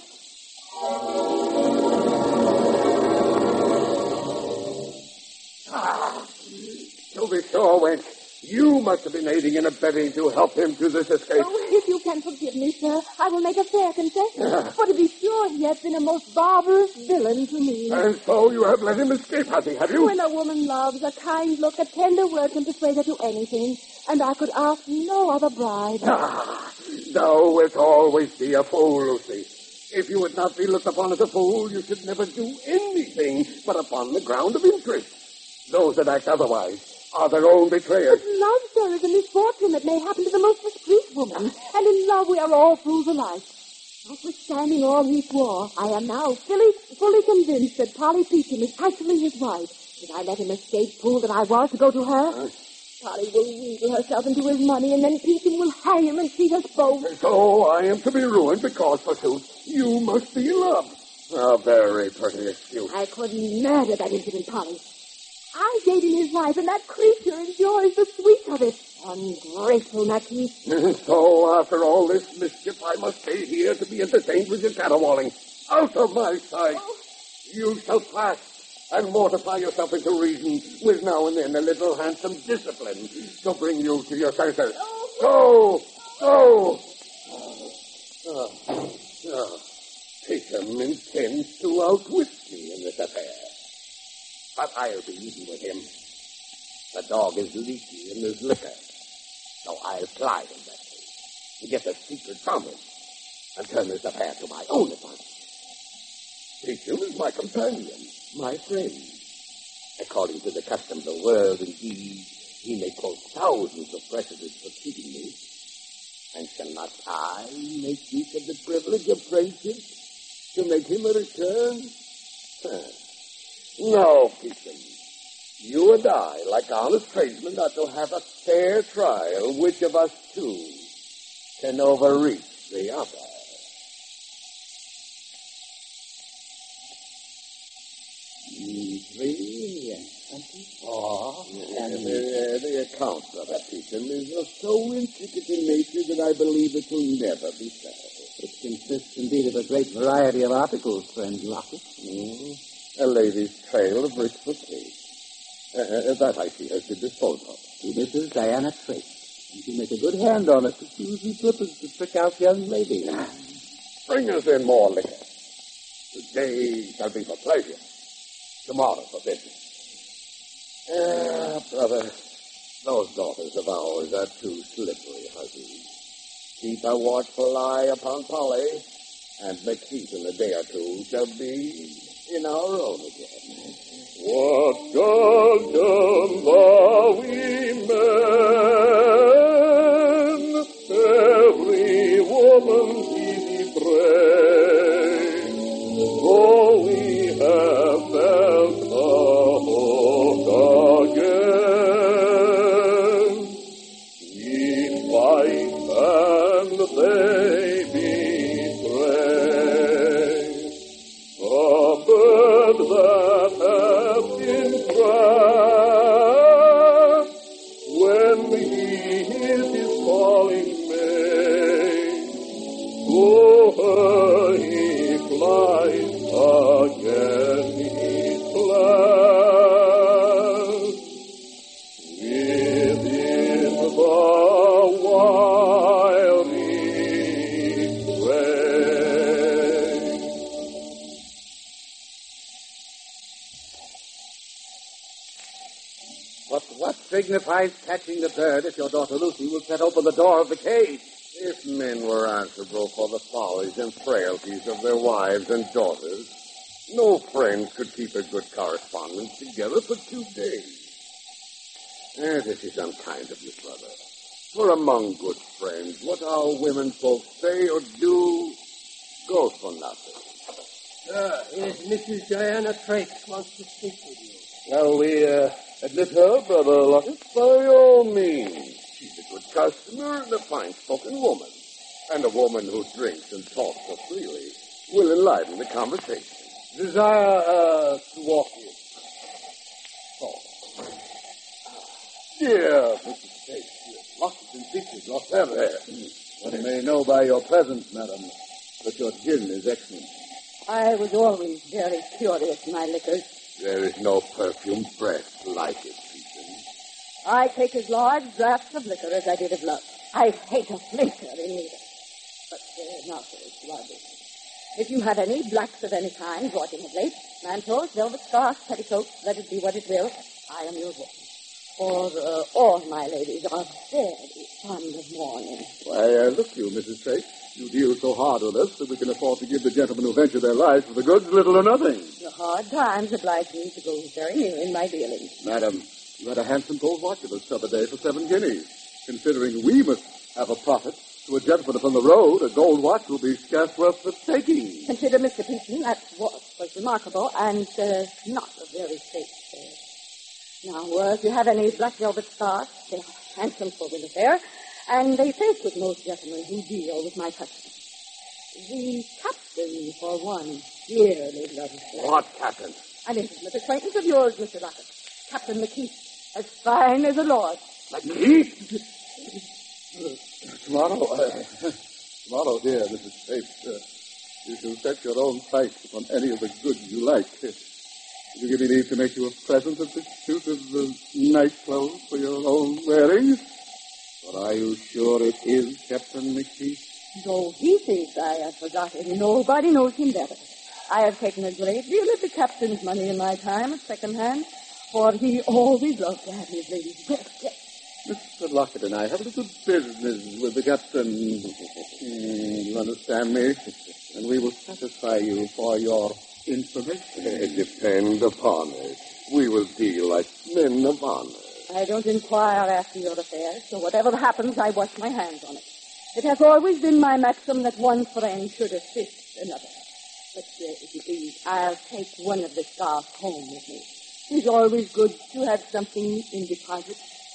To be sure, wench. You must have been aiding and abetting to help him to this escape. Oh, if you can forgive me, sir, I will make a fair confession. For to be sure, he has been a most barbarous villain to me. And so you have let him escape, Hattie, have you? When a woman loves, a kind look, a tender word can persuade her to anything, and I could ask no other bride. Thou wilt always be a fool, Lucy. If you would not be looked upon as a fool, you should never do anything but upon the ground of interest. Those that act otherwise are their own betrayers. But love, sir, is a misfortune that may happen to the most discreet woman, and in love we are all fools alike. Notwithstanding all he swore, I am now fully convinced that Polly Peachum is actually his wife. Did I let him escape, fool that I was, to go to her? Polly will weasel herself into his money, and then Peachum will hang him and cheat us both. And so I am to be ruined because, forsooth, you must be in love. A very pretty excuse. I couldn't murder that impudent Polly. I gave him his life, and that creature enjoys the sweet of it. Ungrateful Marquis. So, after all this mischief, I must stay here to be entertained with your caterwauling. Out of my sight. Oh. You shall fast and mortify yourself into reason with now and then a little handsome discipline to bring you to your senses. Go! Go! Peachum intends to outwit me in this affair. But I'll be even with him. The dog is leaky in his liquor. So I'll ply him that way to get the secret from him and turn this affair to my own advantage. Peachum is my companion, my friend. According to the custom of the world, indeed, he may quote thousands of precedents for cheating me. And shall not I make use of the privilege of friendship to make him a return? No, Peachum. You and I, like honest tradesmen, are to have a fair trial which of us two can overreach the other. The account, Brother Peachum, is of so intricate in nature that I believe it will never be settled. It consists indeed of a great variety of articles, friend Lockett. A lady's trail of rich bouquet. That I see has been disposed of. To Mrs. Diana Trace. You can make a good hand on it to choose the purpose to trick out young ladies. Bring us in more liquor. Today shall be for pleasure. Tomorrow for business. Brother, those daughters of ours are too slippery, husband. Keep a watchful eye upon Polly, and McKeith in a day or two shall be in our own again. What gardens are we men? Every woman's easy brain. For we have felt a hope again. We fight and they betray. A bird that hath been trapped when he hears his calling made. To her he flies, again he flies. Within the wiry grave. But what signifies catching the bird if your daughter Lucy will set open the door of the cage? If men were answerable for the follies and frailties of their wives and daughters, no friends could keep a good correspondence together for 2 days. This is unkind of you, brother. For among good friends, what our women folks say or do goes for nothing. Sir, here's Mrs. Diana Trace wants to speak with you. Shall we admit her, Brother Lockett? By all means. She's a good customer and a fine-spoken woman. And a woman who drinks and talks so freely will enliven the conversation. Desire to walk in. Dear Mrs. Trace, Lockett and Peaches lost their hair. One may know by your presence, madam, that your gin is excellent. I was always very curious in my liquors. There is no perfumed breath like it, Peachum. I take as large draughts of liquor as I did of love. I hate a flinker in neither. But now for it, to our business. If you have any blacks of any kind brought in of late, mantles, velvet scarfs, petticoats, let it be what it will, I am your woman. For all my ladies are very fond of mourning. Why, look you, Mrs. Trace. You deal so hard with us that we can afford to give the gentlemen who venture their lives for the goods little or nothing. The hard times oblige me to go very near in my dealings. Madam, you had a handsome gold watch of us the other day for 7 guineas. Considering we must have a profit, to a gentleman upon the road, a gold watch will be scarce worth the taking. Consider, Mr. Pearson, that was remarkable and not a very safe affair. Now, if you have any black velvet scarves, they are handsome for winter wear, and they face with most gentlemen who deal with my customers. The captain, for one, dearly loves them. What captain? An intimate acquaintance of yours, Mr. Lockett. Captain McKeith, as fine as a lord. McKeith? Tomorrow, dear Mrs. Trace, you shall set your own price upon any of the goods you like. Will you give me leave to make you a present of this suit of nice clothes for your own wearing? But are you sure it is Captain McKeith? Though he thinks I have forgotten, nobody knows him better. I have taken a great deal of the captain's money in my time at second hand, for he always loved to have his ladies dressed. Mr. Lockett and I have a little business with the captain. You understand me? And we will satisfy you for your information. Depend upon it. We will deal like men of honor. I don't inquire after your affairs, so whatever happens, I wash my hands on it. It has always been my maxim that one friend should assist another. But if you please, I'll take one of the scarves home with me. It's always good to have something in deposit.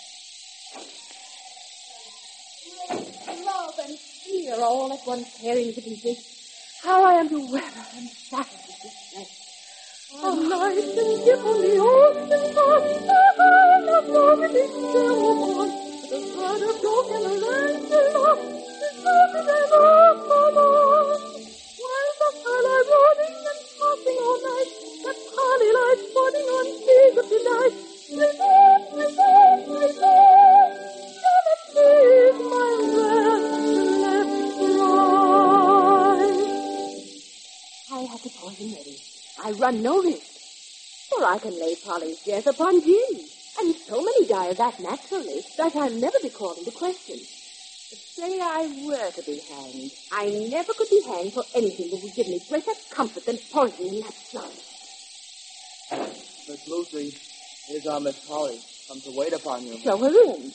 Love and fear all at once tearing to pieces. How I am to weather and battle with this night. A night and dip on the ocean front, the hand of love is still on. The flood of dog and the land aloft, the surface ever come on. While the starlight running and passing all night, the party lights burning on seas of delight. Return, return, return, Janet, please, my rest, left right. I have the poison ready. I run no risk, for I can lay Polly's death upon Jim, and so many die of that naturally that I'll never be called into question. But say I were to be hanged, I never could be hanged for anything that would give me greater comfort than poisoning that son. Miss Lucy, here's our Miss Polly. Come to wait upon you. Show her in.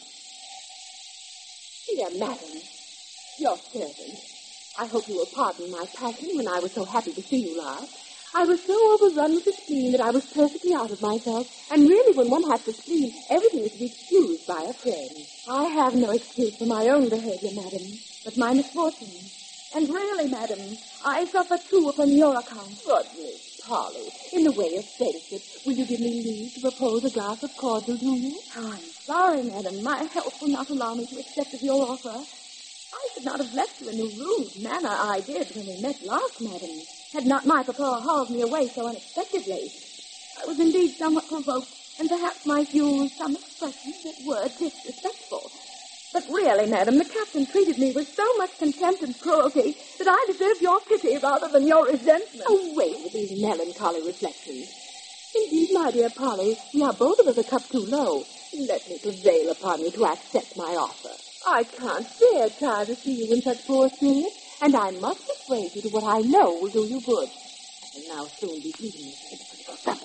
Dear madam, your servant. I hope you will pardon my passion when I was so happy to see you last. I was so overrun with the spleen that I was perfectly out of myself, and really when one has the spleen, everything is to be excused by a friend. I have no excuse for my own behavior, madam, but my misfortune. And really, madam, I suffer too upon your account. But, Miss Polly, in the way of friendship, will you give me leave to propose a glass of cordial to you? Oh, I'm sorry, madam. My health will not allow me to accept of your offer. I should not have left you in the rude manner I did when we met last, madam, had not my papa hauled me away so unexpectedly. I was indeed somewhat provoked, and perhaps might use some expressions that were disrespectful. But really, madam, the captain treated me with so much contempt and cruelty that I deserved your pity rather than your resentment. Away with these melancholy reflections. Indeed, my dear Polly, we are both of us a cup too low. Let me prevail upon you to accept my offer. I can't bear, child, to see you in such poor spirits, and I must persuade you to what I know will do you good. I will now soon be eating this for supper.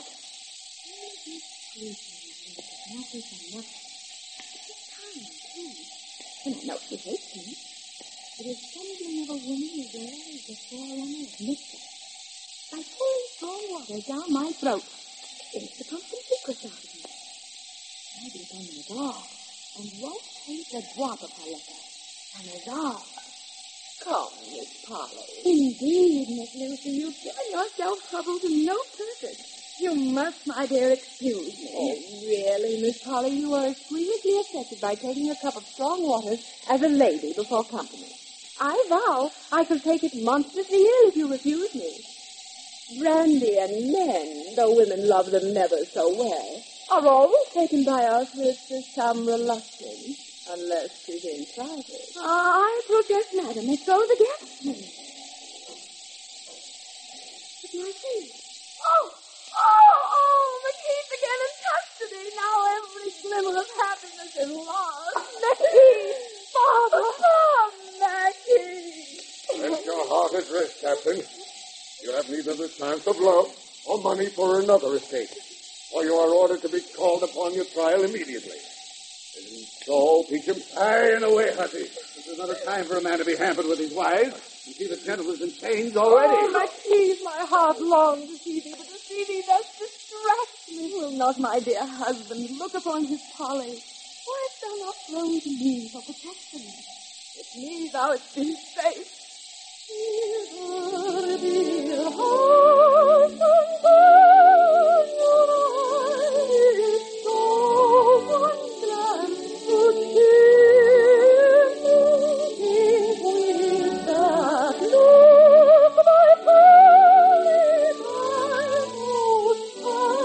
And I know she hates me. It is something of a woman who wears the forerunner of mischief. By pouring strong water down my throat, it's to pump some secrets out of me. I become a dog, and won't taste a drop of her liquor. I'm a dog. Come, Miss Polly. Indeed, Miss Lucy, you've given yourself trouble to no purpose. You must, my dear, excuse me. Oh, really, Miss Polly, you are extremely affected by taking a cup of strong waters as a lady before company. I vow I shall take it monstrously ill if you refuse me. Brandy and men, though women love them never so well, are always taken by us with some reluctance, unless she's in private. I protest, madam. It goes against me. But my face. Oh, McKeith again in custody. Now every glimmer of happiness is lost. McKeith! Father! Oh, McKeith! Let your heart at rest, Captain. You have neither the chance of love or money for another estate, or you are ordered to be called upon your trial immediately. And so, Peachum, hie and away, Hussy. This is not a time for a man to be hampered with his wives. You see the gentleman's in chains already. Oh, McKeith, my heart longs to see thee, but to see thee thus distract me. Will not my dear husband look upon his Polly? Why hast thou not flown to me for protection? With me thou art be safe. Dear heart and so wonderful to see with that look my Polly, my most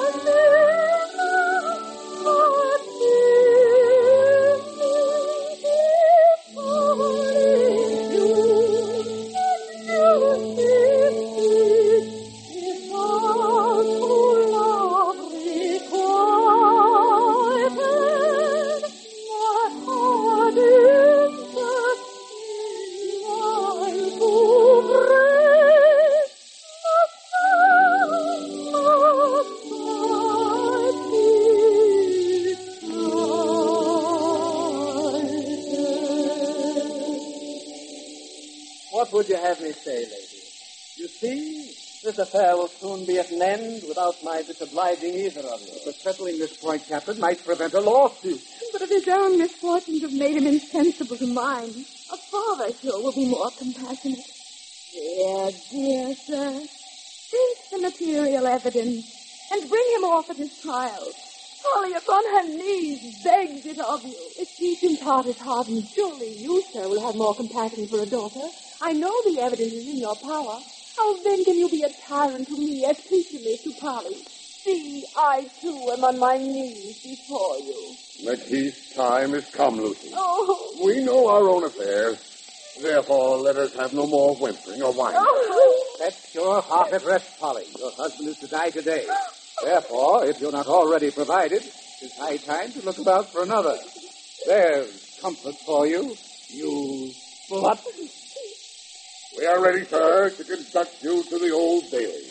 What would you have me say, lady? You see, this affair will soon be at an end without my disobliging either of you. But settling this point, Captain, might prevent a lawsuit. But if his own misfortunes have made him insensible to mine, a father sure will be more compassionate. Dear sir, think the material evidence and bring him off at his trial. Polly upon her knees begs it of you. If Peachum's heart is hardened, surely you, sir, will have more compassion for a daughter. I know the evidence is in your power. How then can you be a tyrant to me as Peachum is to Polly? See, I too am on my knees before you. McKeith's time is come, Lucy. Oh. We know our own affairs. Therefore, let us have no more whimpering or whining. Oh. Set your heart at rest, Polly. Your husband is to die today. Therefore, if you're not already provided, it's high time to look about for another. There's comfort for you, you slut. We are ready, sir, to conduct you to the Old Bailey.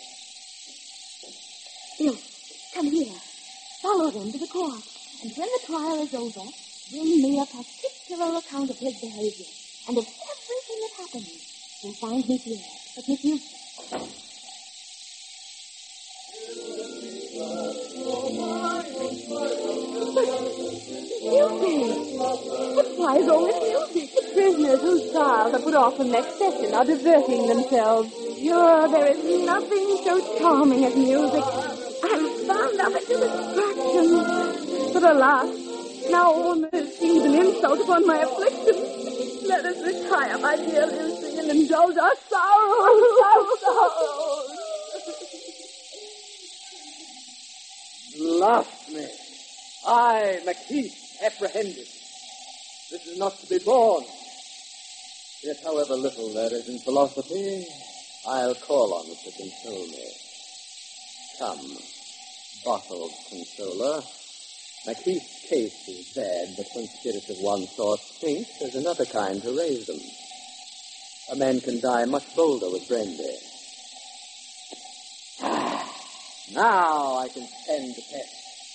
Look, come here. Follow them to the court. And when the trial is over, bring me a particular account of his behavior. And of everything that happened. You'll find me here. But with you. Music! But why is all this music? The prisoners whose trials are put off for next session are diverting themselves. Sure, there is nothing so charming as music. I'm fond of it to distraction. But alas, now all mirth seems an insult upon my affliction. Let us retire, my dear Lucy, and indulge our sorrows. Blasphemy! I, McKeith, apprehended. This is not to be borne. Yet however little there is in philosophy, I'll call on it to console me. Come, bottled consoler. McKeith's case is bad, but when spirits of one sort sink, there's another kind to raise them. A man can die much bolder with brandy. Now I can stand the test.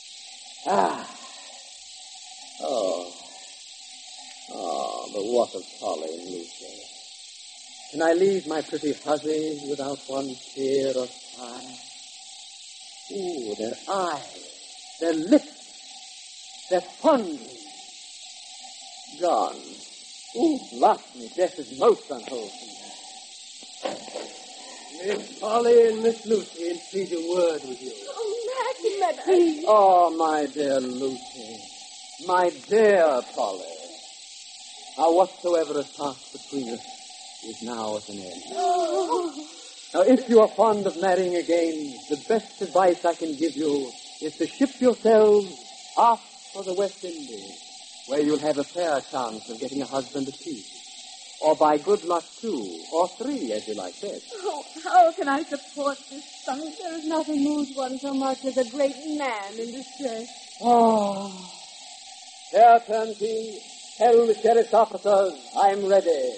But what of Polly and Lucy? Can I leave my pretty hussies without one tear or sigh? Ooh, their eyes, their lips, their fondness, gone. Ooh, blast me, death is most unwholesome. Miss Polly and Miss Lucy entreat a word with you. Oh, Maggie. Oh, my dear Lucy, my dear Polly. Now, whatsoever has passed between us is now at an end. Oh. Now, if you are fond of marrying again, the best advice I can give you is to ship yourselves off for the West Indies, where you'll have a fair chance of getting a husband apiece. Or by good luck, 2 or 3, as you like best. Oh, how can I support this son? There is nothing moves one so much as a great man in distress. Oh. Here, Turnkey, tell the sheriff's officers I'm ready.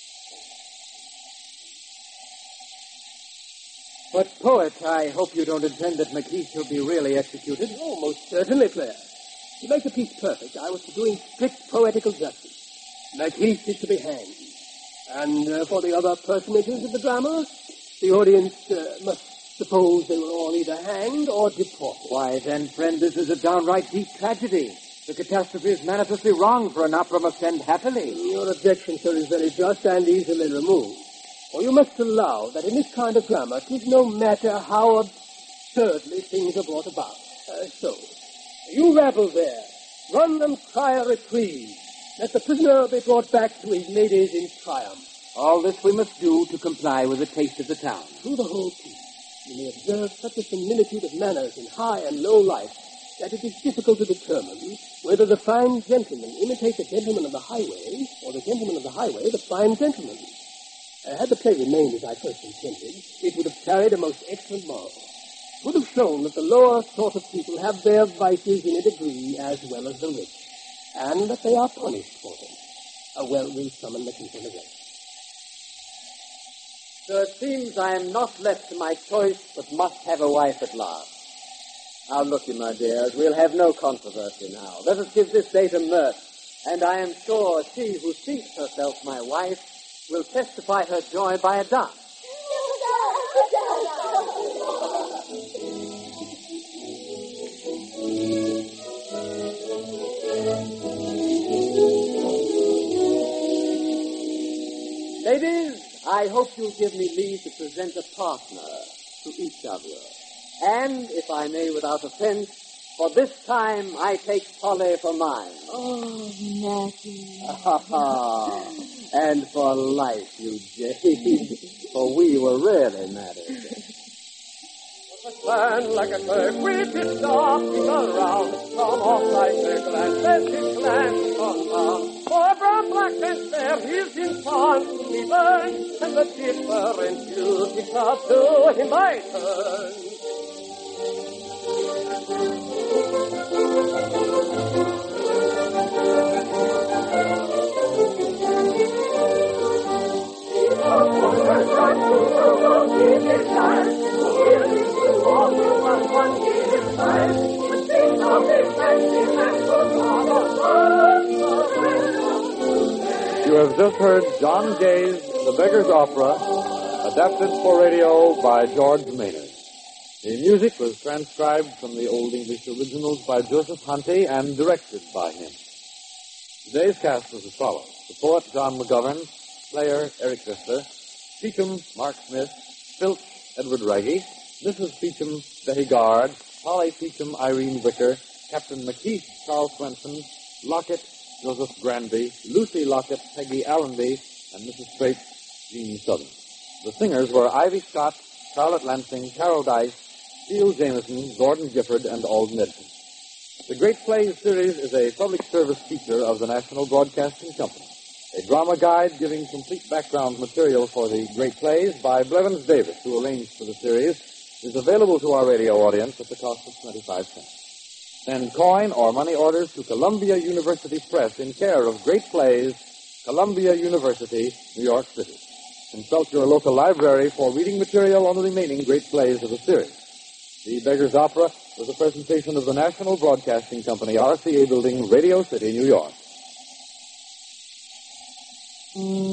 But, Poet, I hope you don't intend that McKeith shall be really executed. Oh, most certainly, Claire. To make the piece perfect, I was to do in strict poetical justice. McKeith is to be hanged. And for the other personages of the drama, the audience must suppose they were all either hanged or deported. Why, then, friend, this is a downright deep tragedy. The catastrophe is manifestly wrong, for an opera must end happily. Your objection, sir, is very just and easily removed. For you must allow that in this kind of drama, it is no matter how absurdly things are brought about. So, you rabble there, run and cry a reprieve. Let the prisoner be brought back to his ladies in triumph. All this we must do to comply with the taste of the town. Through the whole piece, you may observe such a similitude of manners in high and low life that it is difficult to determine whether the fine gentleman imitates the gentleman of the highway, or the gentleman of the highway the fine gentleman. Had the play remained as I first intended, it would have carried a most excellent moral. It would have shown that the lower sort of people have their vices in a degree as well as the rich, and that they are punished for them. Well, we'll summon the people again. So it seems I am not left to my choice, but must have a wife at last. Now look you, my dears, we'll have no controversy now. Let us give this day to mirth, and I am sure she who thinks herself my wife will testify her joy by a dance. Ladies, I hope you'll give me leave to present a partner to each of you. And, if I may without offense, for this time I take Polly for mine. Oh, Matthew. And for life, you jade, for we were really married. Stand like a bird with its darting around, from off like a glance, let it glance on down. For brown, black, and fair, he's in constantly burns, and the different beauties are to him by turns. You have just heard John Gay's The Beggar's Opera, adapted for radio by George Maynard. The music was transcribed from the Old English originals by Joseph Hunty and directed by him. Today's cast was as follows. The poet, John McGovern; player, Eric Visser; Peachum, Mark Smith; Filch, Edward Raggy; Mrs. Peachum, Betty Gard; Polly Peachum, Irene Wicker; Captain McKeith, Charles Swenson; Lockett, Joseph Granby; Lucy Lockett, Peggy Allenby; and Mrs. Straits, Jean Southern. The singers were Ivy Scott, Charlotte Lansing, Carol Dice, Steele Jameson, Gordon Gifford, and Alden Edson. The Great Plays series is a public service feature of the National Broadcasting Company. A drama guide giving complete background material for the Great Plays by Blevins Davis, who arranged for the series, is available to our radio audience at the cost of 25 cents. Send coin or money orders to Columbia University Press in care of Great Plays, Columbia University, New York City. Consult your local library for reading material on the remaining Great Plays of the series. The Beggar's Opera was a presentation of the National Broadcasting Company, RCA Building, Radio City, New York.